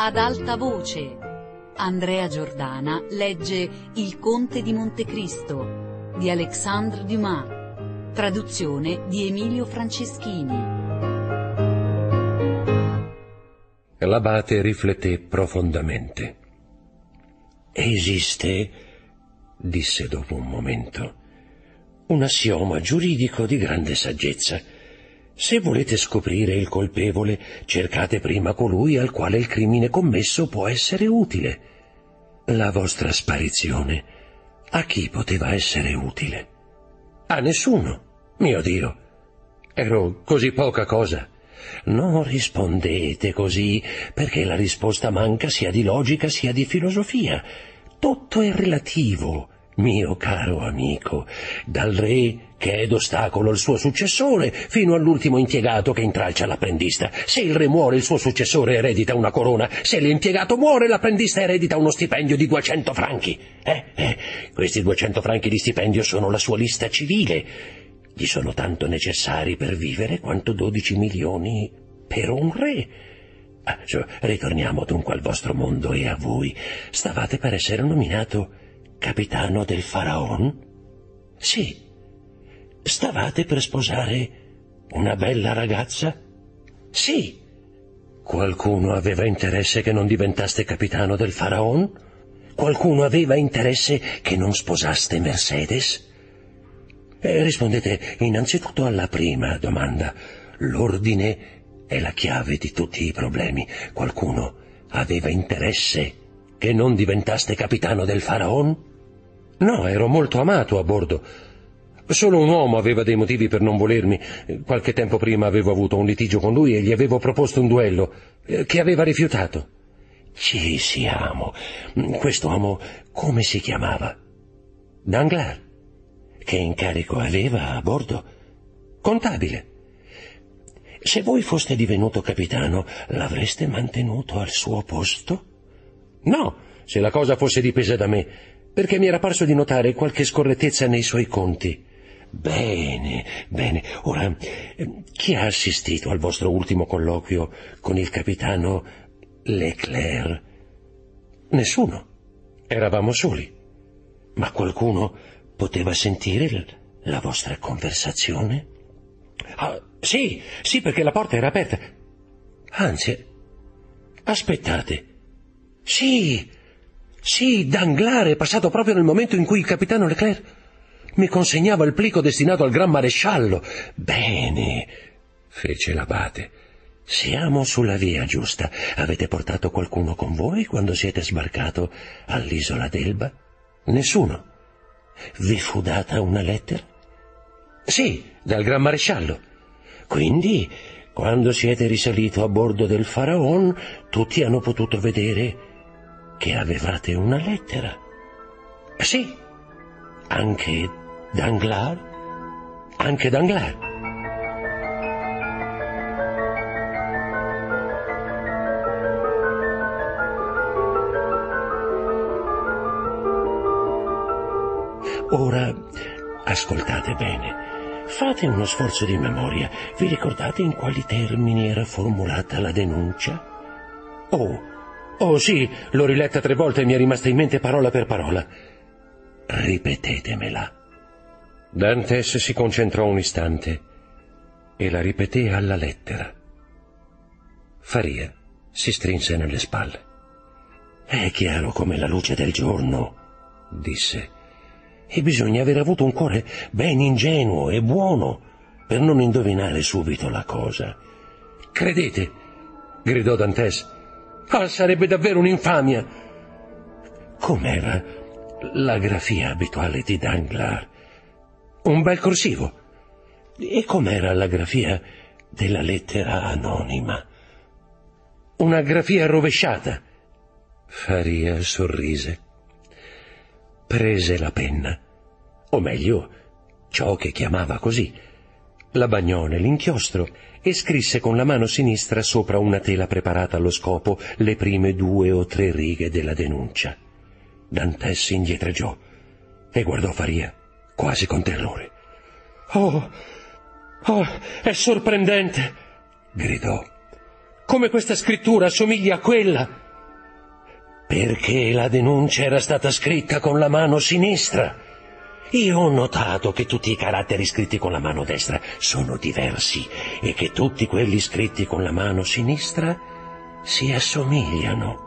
Ad alta voce, Andrea Giordana legge Il Conte di Montecristo di Alexandre Dumas, traduzione di Emilio Franceschini. L'abate rifletté profondamente. Esiste, disse dopo un momento, un assioma giuridico di grande saggezza. Se volete scoprire il colpevole, cercate prima colui al quale il crimine commesso può essere utile. La vostra sparizione, a chi poteva essere utile? A nessuno, mio Dio. Ero così poca cosa. Non rispondete così, perché la risposta manca sia di logica sia di filosofia. Tutto è relativo, mio caro amico, dal re che è d'ostacolo al suo successore, fino all'ultimo impiegato che intralcia l'apprendista. Se il re muore, il suo successore eredita una corona. Se l'impiegato muore, l'apprendista eredita uno stipendio di 200 franchi. Questi 200 franchi di stipendio sono la sua lista civile. Gli sono tanto necessari per vivere quanto 12 milioni per un re. Ritorniamo dunque al vostro mondo e a voi. Stavate per essere nominato capitano del faraon? Sì. Stavate per sposare una bella ragazza? Sì. Qualcuno aveva interesse che non diventaste capitano del faraon? Qualcuno aveva interesse che non sposaste Mercedes? Rispondete innanzitutto alla prima domanda. L'ordine è la chiave di tutti i problemi. Qualcuno aveva interesse che non diventaste capitano del faraon? No, ero molto amato a bordo. Solo un uomo aveva dei motivi per non volermi. Qualche tempo prima avevo avuto un litigio con lui e gli avevo proposto un duello, che aveva rifiutato. Ci siamo. Quest'uomo come si chiamava? Danglars. Che incarico aveva a bordo? Contabile. Se voi foste divenuto capitano, l'avreste mantenuto al suo posto? No, se la cosa fosse dipesa da me, perché mi era parso di notare qualche scorrettezza nei suoi conti. Bene, bene. Ora, chi ha assistito al vostro ultimo colloquio con il capitano Leclerc? Nessuno. Eravamo soli. Ma qualcuno poteva sentire la vostra conversazione? Sì, perché la porta era aperta. Anzi, aspettate. Sì, Danglars è passato proprio nel momento in cui il capitano Leclerc mi consegnava il plico destinato al gran maresciallo. Bene, fece l'abate. Siamo sulla via giusta. Avete portato qualcuno con voi quando siete sbarcato all'isola d'Elba? Nessuno. Vi fu data una lettera? Sì, dal gran maresciallo. Quindi, quando siete risalito a bordo del Faraon, tutti hanno potuto vedere che avevate una lettera. Sì, anche Danglars? Anche Danglars. Ora, ascoltate bene. Fate uno sforzo di memoria. Vi ricordate in quali termini era formulata la denuncia? Oh sì, l'ho riletta 3 volte e mi è rimasta in mente parola per parola. Ripetetemela. Dantes si concentrò un istante e la ripeté alla lettera. Faria si strinse nelle spalle. È chiaro come la luce del giorno, disse. E bisogna aver avuto un cuore ben ingenuo e buono per non indovinare subito la cosa. Credete? Gridò Dantes. Sarebbe davvero un'infamia. Com'era la grafia abituale di Danglars? Un bel corsivo. E com'era la grafia della lettera anonima? Una grafia rovesciata. Faria sorrise. Prese la penna, o meglio, ciò che chiamava così, la bagnò nell'inchiostro e scrisse con la mano sinistra sopra una tela preparata allo scopo le prime 2 o 3 righe della denuncia. Dantes indietreggiò e guardò Faria, quasi con terrore. Oh, è sorprendente, gridò. Come questa scrittura assomiglia a quella. Perché la denuncia era stata scritta con la mano sinistra. Io ho notato che tutti i caratteri scritti con la mano destra sono diversi e che tutti quelli scritti con la mano sinistra si assomigliano.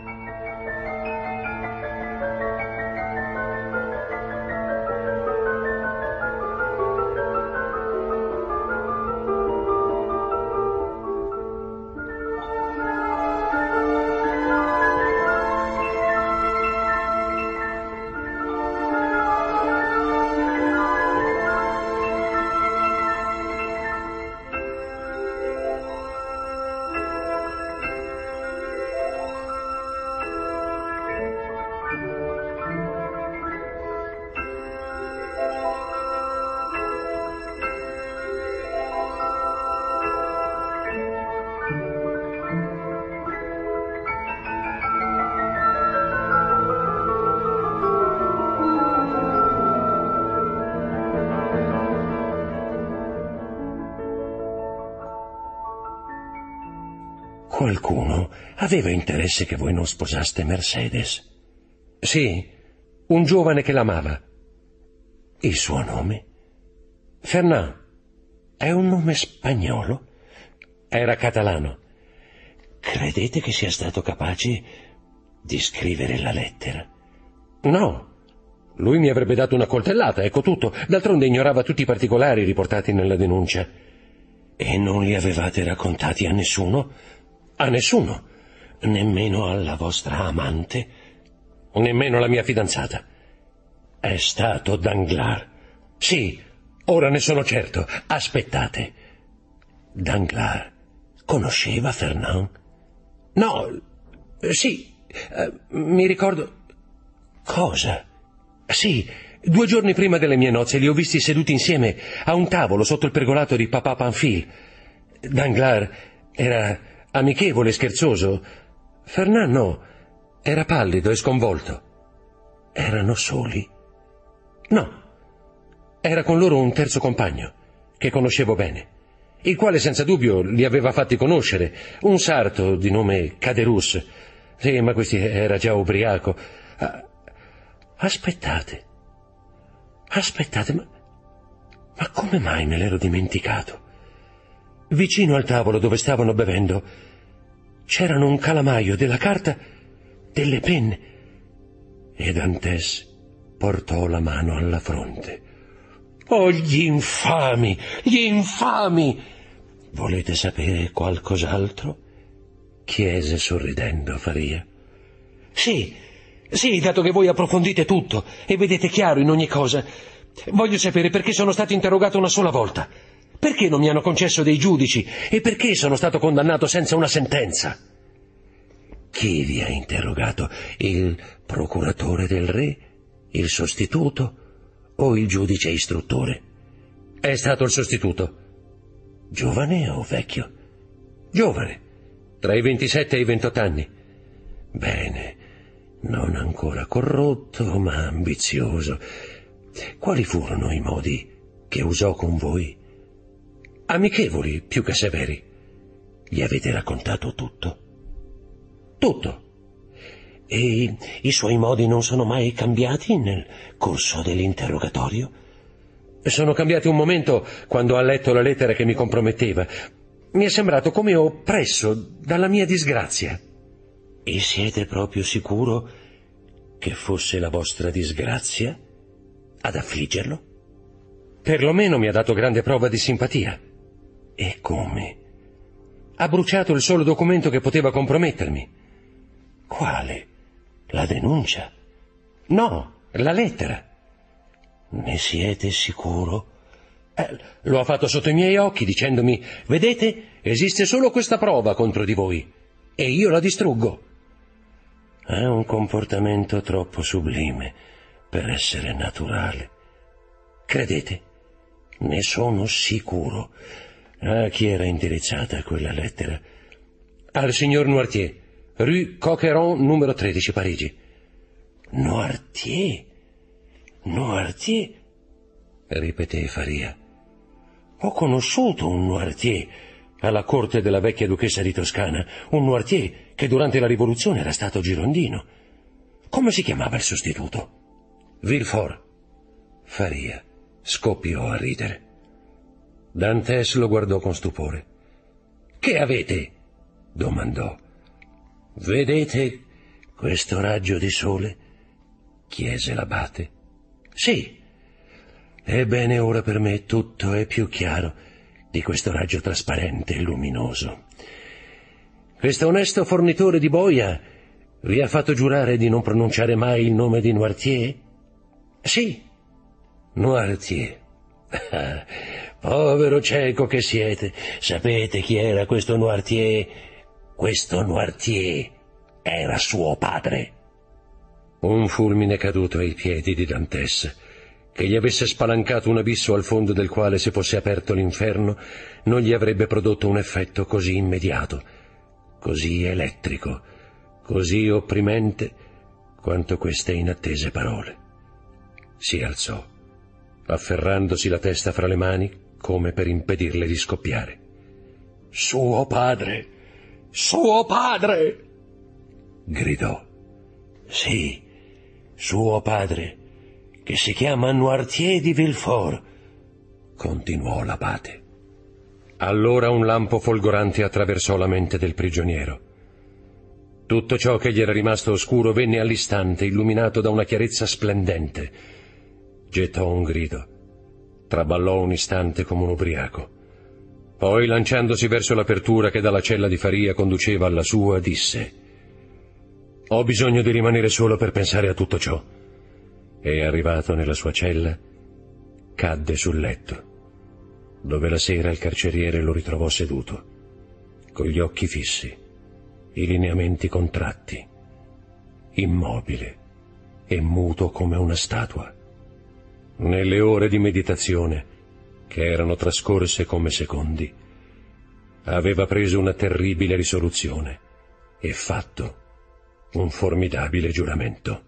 Qualcuno aveva interesse che voi non sposaste Mercedes. Sì, un giovane che l'amava. Il suo nome? Fernand. È un nome spagnolo? Era catalano. Credete che sia stato capace di scrivere la lettera? No. Lui mi avrebbe dato una coltellata, ecco tutto. D'altronde ignorava tutti i particolari riportati nella denuncia. E non li avevate raccontati a nessuno? A nessuno, nemmeno alla vostra amante, nemmeno alla mia fidanzata. È stato Danglars. Sì, ora ne sono certo. Aspettate. Danglars conosceva Fernand? No, sì, mi ricordo. Cosa? Sì, 2 giorni prima delle mie nozze li ho visti seduti insieme a un tavolo sotto il pergolato di Papa Pamphile. Danglars era amichevole e scherzoso. Fernand no, era pallido e sconvolto. Erano soli? No, era con loro un terzo compagno, che conoscevo bene, il quale senza dubbio li aveva fatti conoscere, un sarto di nome Caderousse. Sì, ma questi era già ubriaco. Aspettate, ma come mai me l'ero dimenticato? Vicino al tavolo dove stavano bevendo c'erano un calamaio, della carta, delle penne, e Dantès portò la mano alla fronte. Oh, gli infami, gli infami! Volete sapere qualcos'altro? Chiese sorridendo Faria. Sì, dato che voi approfondite tutto e vedete chiaro in ogni cosa, voglio sapere perché sono stato interrogato una sola volta. Perché non mi hanno concesso dei giudici e perché sono stato condannato senza una sentenza? Chi vi ha interrogato? Il procuratore del re? Il sostituto? O il giudice istruttore? È stato il sostituto. Giovane o vecchio? Giovane, tra i 27 e i 28 anni. Bene, non ancora corrotto, ma ambizioso. Quali furono i modi che usò con voi? Amichevoli più che severi. Gli avete raccontato tutto? Tutto. E i suoi modi non sono mai cambiati nel corso dell'interrogatorio? Sono cambiati un momento quando ha letto la lettera che mi comprometteva. Mi è sembrato come oppresso dalla mia disgrazia. E siete proprio sicuro che fosse la vostra disgrazia ad affliggerlo? Perlomeno mi ha dato grande prova di simpatia. E come? Ha bruciato il solo documento che poteva compromettermi. Quale? La denuncia? No, la lettera. Ne siete sicuro? Lo ha fatto sotto i miei occhi dicendomi: vedete, esiste solo questa prova contro di voi e io la distruggo. È un comportamento troppo sublime per essere naturale. Credete? Ne sono sicuro. A chi era indirizzata quella lettera? Al signor Noirtier, rue Coqueron, numero 13, Parigi. Noirtier? Ripeté Faria. Ho conosciuto un Noirtier, alla corte della vecchia duchessa di Toscana, un Noirtier che durante la rivoluzione era stato girondino. Come si chiamava il sostituto? Villefort. Faria scoppiò a ridere. Dantes lo guardò con stupore. «Che avete?» domandò. «Vedete questo raggio di sole?» chiese l'abate. «Sì. Ebbene, ora per me tutto è più chiaro di questo raggio trasparente e luminoso. Questo onesto fornitore di boia vi ha fatto giurare di non pronunciare mai il nome di Noirtier?» «Sì, Noirtier. Povero cieco che siete, sapete chi era questo Noirtier? Questo Noirtier era suo padre». Un fulmine caduto ai piedi di Dantes, che gli avesse spalancato un abisso al fondo del quale si fosse aperto l'inferno, non gli avrebbe prodotto un effetto così immediato, così elettrico, così opprimente quanto queste inattese parole. Si alzò, afferrandosi la testa fra le mani come per impedirle di scoppiare. «Suo padre! Suo padre!» gridò. «Sì, suo padre, che si chiama Noirtier di Villefort», continuò l'abate. Allora un lampo folgorante attraversò la mente del prigioniero. Tutto ciò che gli era rimasto oscuro venne all'istante illuminato da una chiarezza splendente. Gettò un grido, traballò un istante come un ubriaco. Poi, lanciandosi verso l'apertura che dalla cella di Faria conduceva alla sua, disse: «Ho bisogno di rimanere solo per pensare a tutto ciò». E, arrivato nella sua cella, cadde sul letto, dove la sera il carceriere lo ritrovò seduto, con gli occhi fissi, i lineamenti contratti, immobile e muto come una statua. Nelle ore di meditazione, che erano trascorse come secondi, aveva preso una terribile risoluzione e fatto un formidabile giuramento.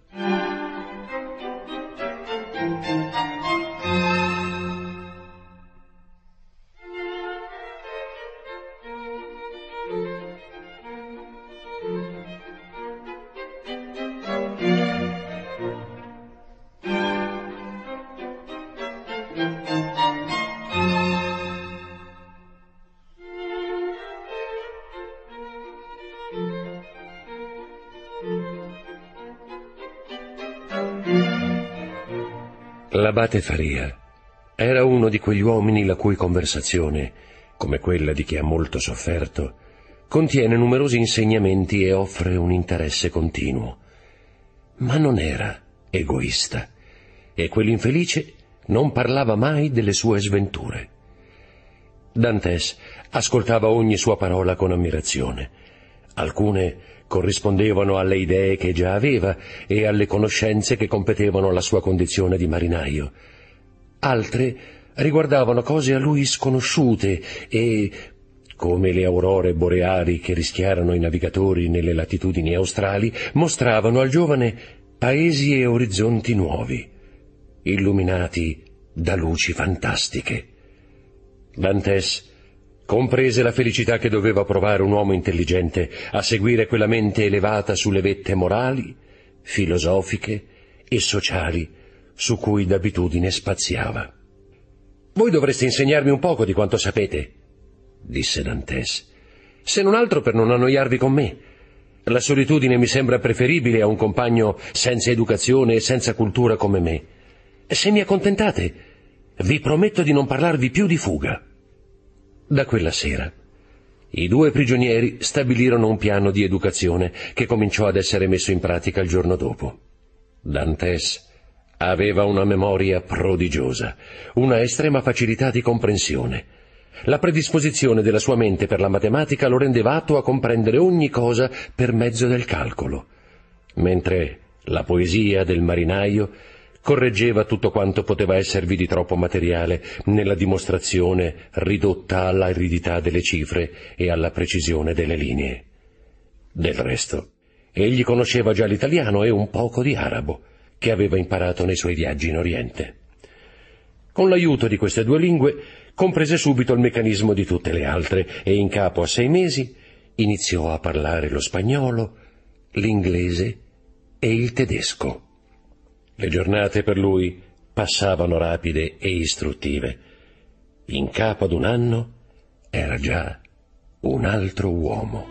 L'abate Faria era uno di quegli uomini la cui conversazione, come quella di chi ha molto sofferto, contiene numerosi insegnamenti e offre un interesse continuo. Ma non era egoista, e quell'infelice non parlava mai delle sue sventure. Dantes ascoltava ogni sua parola con ammirazione. Alcune corrispondevano alle idee che già aveva e alle conoscenze che competevano alla sua condizione di marinaio. Altre riguardavano cose a lui sconosciute e, come le aurore boreali che rischiarono i navigatori nelle latitudini australi, mostravano al giovane paesi e orizzonti nuovi, illuminati da luci fantastiche. Dantes comprese la felicità che doveva provare un uomo intelligente a seguire quella mente elevata sulle vette morali, filosofiche e sociali su cui d'abitudine spaziava. «Voi dovreste insegnarmi un poco di quanto sapete», disse Dantes, «se non altro per non annoiarvi con me. La solitudine mi sembra preferibile a un compagno senza educazione e senza cultura come me. Se mi accontentate, vi prometto di non parlarvi più di fuga». Da quella sera i due prigionieri stabilirono un piano di educazione che cominciò ad essere messo in pratica il giorno dopo. Dantes aveva una memoria prodigiosa, una estrema facilità di comprensione. La predisposizione della sua mente per la matematica lo rendeva atto a comprendere ogni cosa per mezzo del calcolo, mentre la poesia del marinaio correggeva tutto quanto poteva esservi di troppo materiale nella dimostrazione ridotta all'aridità delle cifre e alla precisione delle linee. Del resto, egli conosceva già l'italiano e un poco di arabo, che aveva imparato nei suoi viaggi in Oriente. Con l'aiuto di queste due lingue comprese subito il meccanismo di tutte le altre e in capo a 6 mesi iniziò a parlare lo spagnolo, l'inglese e il tedesco. Le giornate per lui passavano rapide e istruttive. In capo ad un anno era già un altro uomo.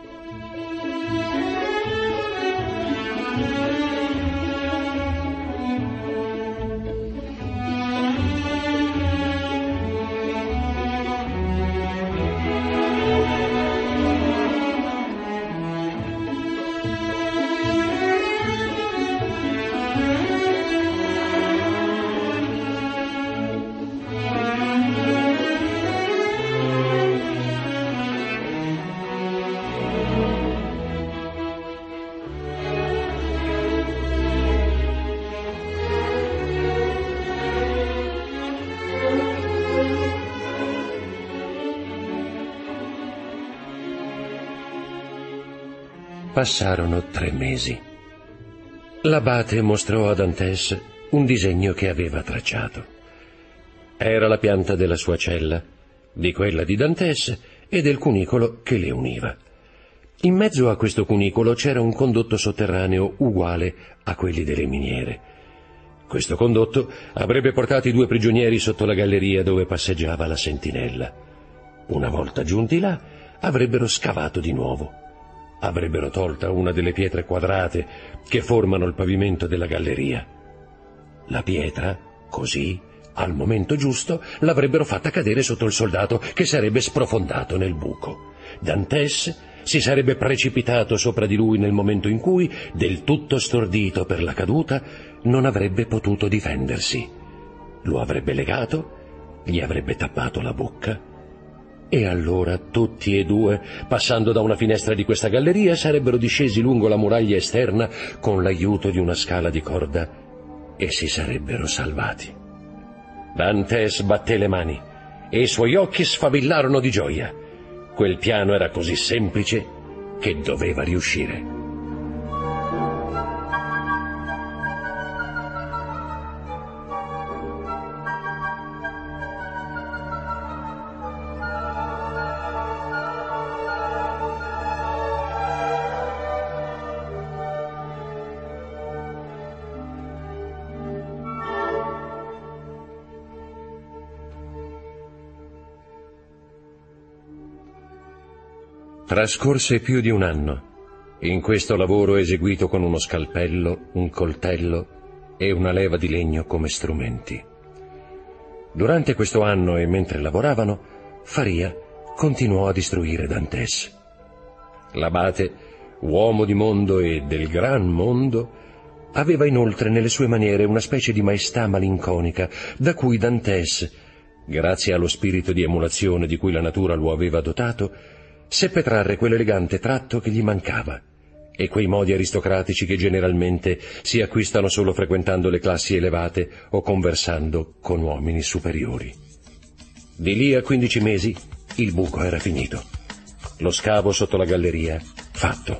Passarono 3 mesi. L'abate mostrò a Dantes un disegno che aveva tracciato. Era la pianta della sua cella, di quella di Dantes e del cunicolo che le univa. In mezzo a questo cunicolo c'era un condotto sotterraneo uguale a quelli delle miniere. Questo condotto avrebbe portato i 2 prigionieri sotto la galleria dove passeggiava la sentinella. Una volta giunti là, avrebbero scavato di nuovo. Avrebbero tolta una delle pietre quadrate che formano il pavimento della galleria. La pietra, così, al momento giusto, l'avrebbero fatta cadere sotto il soldato che sarebbe sprofondato nel buco. Dantes si sarebbe precipitato sopra di lui nel momento in cui, del tutto stordito per la caduta, non avrebbe potuto difendersi. Lo avrebbe legato, gli avrebbe tappato la bocca. E allora tutti e 2, passando da una finestra di questa galleria, sarebbero discesi lungo la muraglia esterna con l'aiuto di una scala di corda e si sarebbero salvati. Dantes batté le mani e i suoi occhi sfavillarono di gioia. Quel piano era così semplice che doveva riuscire. Trascorse più di un anno in questo lavoro eseguito con uno scalpello, un coltello e una leva di legno come strumenti. Durante questo anno e mentre lavoravano, Faria continuò a istruire Dantes. L'abate, uomo di mondo e del gran mondo, aveva inoltre nelle sue maniere una specie di maestà malinconica da cui Dantes, grazie allo spirito di emulazione di cui la natura lo aveva dotato, seppe trarre quell'elegante tratto che gli mancava e quei modi aristocratici che generalmente si acquistano solo frequentando le classi elevate o conversando con uomini superiori. Di lì a 15 mesi il buco era finito. Lo scavo sotto la galleria fatto.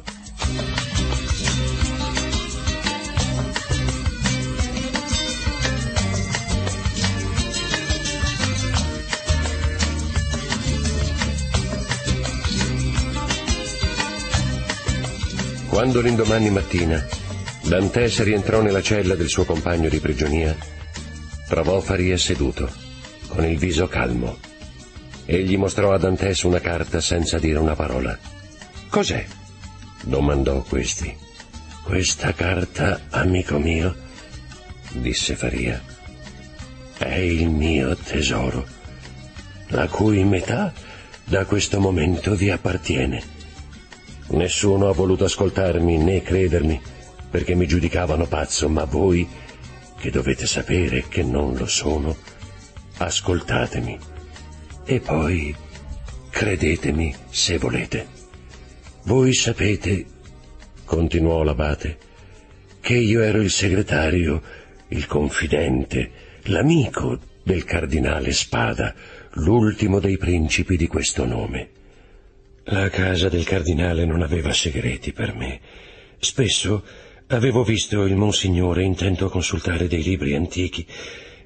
Quando l'indomani mattina Dantes rientrò nella cella del suo compagno di prigionia, trovò Faria seduto, con il viso calmo. Egli mostrò a Dantes una carta senza dire una parola. «Cos'è?» domandò questi. «Questa carta, amico mio», disse Faria, «è il mio tesoro, la cui metà da questo momento vi appartiene. Nessuno ha voluto ascoltarmi né credermi, perché mi giudicavano pazzo, ma voi, che dovete sapere che non lo sono, ascoltatemi. E poi credetemi se volete. Voi sapete, continuò l'abate, che io ero il segretario, il confidente, l'amico del cardinale Spada, l'ultimo dei principi di questo nome. La casa del cardinale non aveva segreti per me. Spesso avevo visto il monsignore intento a consultare dei libri antichi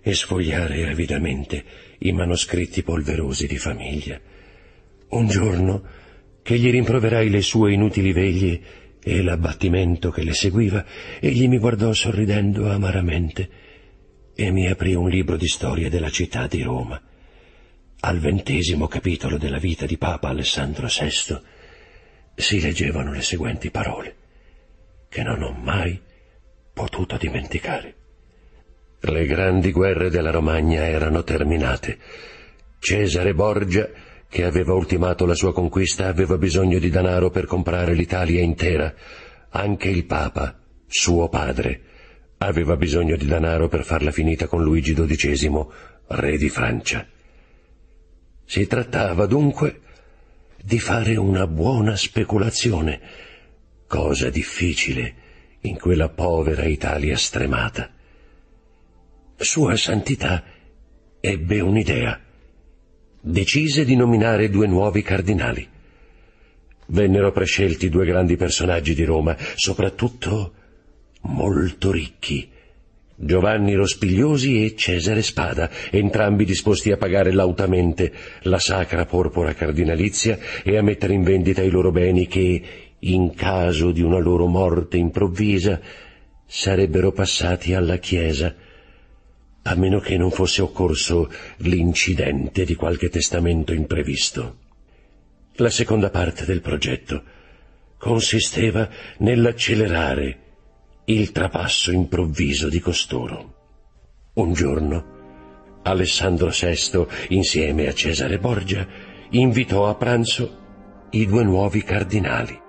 e sfogliare avidamente i manoscritti polverosi di famiglia. Un giorno che gli rimproverai le sue inutili veglie e l'abbattimento che le seguiva, egli mi guardò sorridendo amaramente e mi aprì un libro di storia della città di Roma. Al 20° capitolo della vita di Papa Alessandro VI si leggevano le seguenti parole, che non ho mai potuto dimenticare. Le grandi guerre della Romagna erano terminate. Cesare Borgia, che aveva ultimato la sua conquista, aveva bisogno di denaro per comprare l'Italia intera. Anche il Papa, suo padre, aveva bisogno di denaro per farla finita con Luigi XII, re di Francia. Si trattava dunque di fare una buona speculazione, cosa difficile in quella povera Italia stremata. Sua Santità ebbe un'idea. Decise di nominare 2 nuovi cardinali. Vennero prescelti 2 grandi personaggi di Roma, soprattutto molto ricchi, Giovanni Rospigliosi e Cesare Spada, entrambi disposti a pagare lautamente la sacra porpora cardinalizia e a mettere in vendita i loro beni che, in caso di una loro morte improvvisa, sarebbero passati alla Chiesa, a meno che non fosse occorso l'incidente di qualche testamento imprevisto. La seconda parte del progetto consisteva nell'accelerare il trapasso improvviso di costoro. Un giorno Alessandro VI, insieme a Cesare Borgia, invitò a pranzo i 2 nuovi cardinali.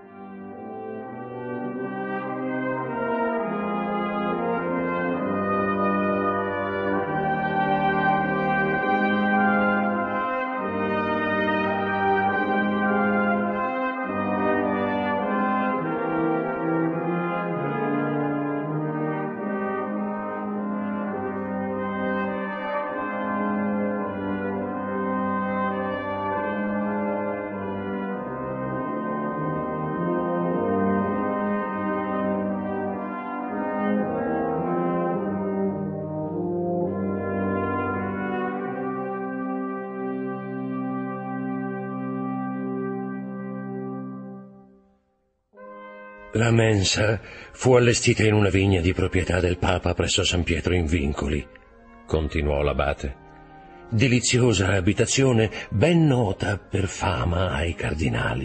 La mensa fu allestita in una vigna di proprietà del Papa presso San Pietro in Vincoli, continuò l'abate. Deliziosa abitazione, ben nota per fama ai cardinali.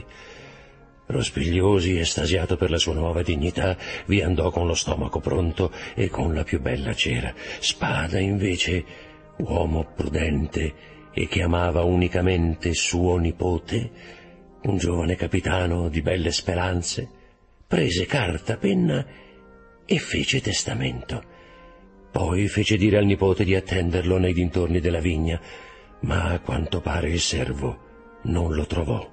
Rospigliosi, estasiato per la sua nuova dignità, vi andò con lo stomaco pronto e con la più bella cera. Spada, invece, uomo prudente e che amava unicamente suo nipote, un giovane capitano di belle speranze, prese carta, penna e fece testamento. Poi fece dire al nipote di attenderlo nei dintorni della vigna, ma a quanto pare il servo non lo trovò.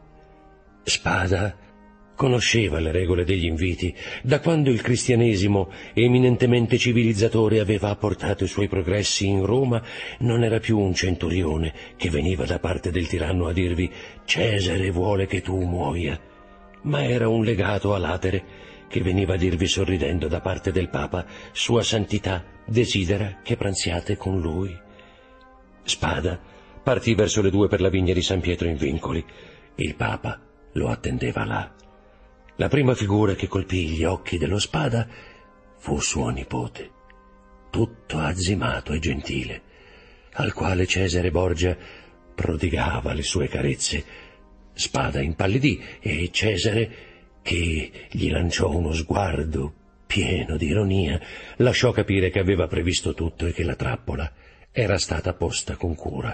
Spada conosceva le regole degli inviti, da quando il cristianesimo, eminentemente civilizzatore, aveva apportato i suoi progressi in Roma. Non era più un centurione che veniva da parte del tiranno a dirvi «Cesare vuole che tu muoia», ma era un legato a latere che veniva a dirvi sorridendo da parte del Papa «Sua Santità desidera che pranziate con lui». Spada partì verso le 2 per la vigna di San Pietro in Vincoli. Il Papa lo attendeva là. La prima figura che colpì gli occhi dello Spada fu suo nipote, tutto azzimato e gentile, al quale Cesare Borgia prodigava le sue carezze. Spada impallidì e Cesare, che gli lanciò uno sguardo pieno di ironia, lasciò capire che aveva previsto tutto e che la trappola era stata posta con cura.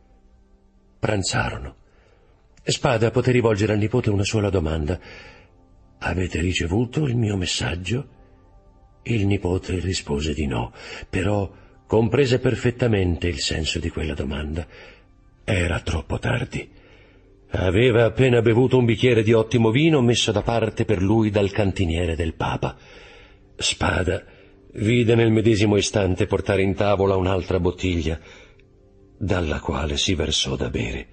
Pranzarono. Spada poté rivolgere al nipote una sola domanda: «Avete ricevuto il mio messaggio?» Il nipote rispose di no, però comprese perfettamente il senso di quella domanda. Era troppo tardi. Aveva appena bevuto un bicchiere di ottimo vino messo da parte per lui dal cantiniere del Papa. Spada vide nel medesimo istante portare in tavola un'altra bottiglia, dalla quale si versò da bere.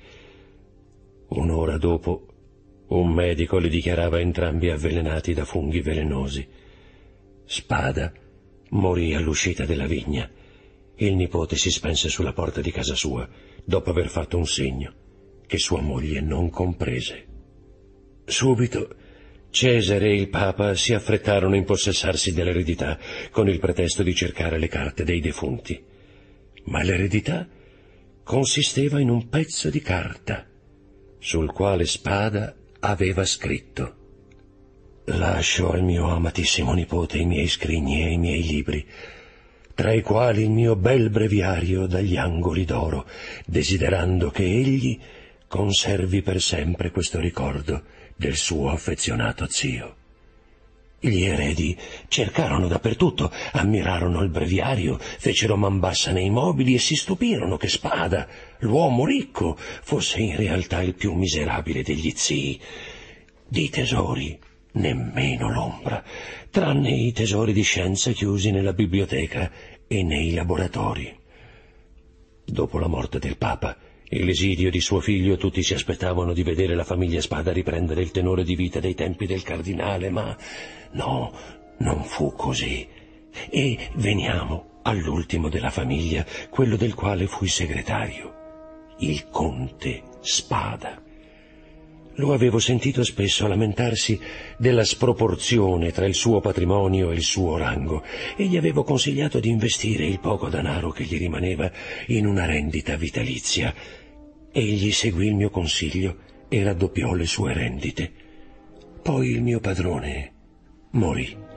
Un'ora dopo un medico li dichiarava entrambi avvelenati da funghi velenosi. Spada morì all'uscita della vigna. il nipote si spense sulla porta di casa sua, dopo aver fatto un segno che sua moglie non comprese. Subito Cesare e il Papa si affrettarono a impossessarsi dell'eredità con il pretesto di cercare le carte dei defunti. Ma l'eredità consisteva in un pezzo di carta sul quale Spada aveva scritto: «Lascio al mio amatissimo nipote i miei scrigni e i miei libri, tra i quali il mio bel breviario dagli angoli d'oro, desiderando che egli conservi per sempre questo ricordo del suo affezionato zio». Gli eredi cercarono dappertutto, ammirarono il breviario, fecero man bassa nei mobili e si stupirono che Spada, l'uomo ricco, fosse in realtà il più miserabile degli zii. Di tesori nemmeno l'ombra, tranne i tesori di scienza chiusi nella biblioteca e nei laboratori. Dopo la morte del Papa e l'esilio di suo figlio, tutti si aspettavano di vedere la famiglia Spada riprendere il tenore di vita dei tempi del cardinale, ma no, non fu così. E veniamo all'ultimo della famiglia, quello del quale fui segretario, il conte Spada. Lo avevo sentito spesso lamentarsi della sproporzione tra il suo patrimonio e il suo rango, e gli avevo consigliato di investire il poco denaro che gli rimaneva in una rendita vitalizia. Egli seguì il mio consiglio e raddoppiò le sue rendite. Poi il mio padrone morì